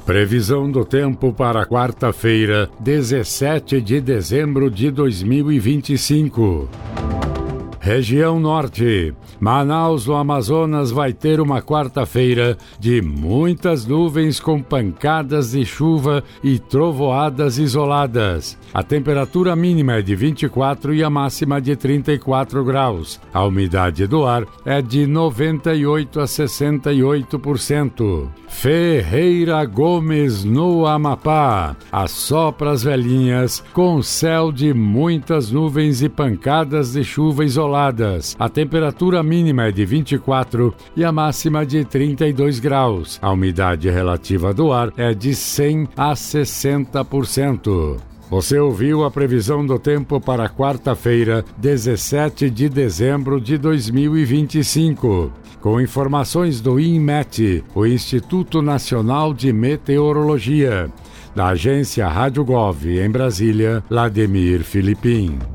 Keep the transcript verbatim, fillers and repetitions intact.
Previsão do tempo para quarta-feira, dezessete de dezembro de dois mil e vinte e cinco. Região Norte. Manaus, no Amazonas, vai ter uma quarta-feira de muitas nuvens com pancadas de chuva e trovoadas isoladas. A temperatura mínima é de vinte e quatro e a máxima de trinta e quatro graus. A umidade do ar é de noventa e oito a sessenta e oito por cento. Ferreira Gomes, no Amapá. Assopra as velhinhas com céu de muitas nuvens e pancadas de chuva isoladas. A temperatura mínima é de vinte e quatro e a máxima de trinta e dois graus. A umidade relativa do ar é de cem a sessenta por cento. Você ouviu a previsão do tempo para quarta-feira, dezessete de dezembro de dois mil e vinte e cinco. Com informações do INMET, o Instituto Nacional de Meteorologia. Da agência Rádio Gov, em Brasília, Lademir Filipim.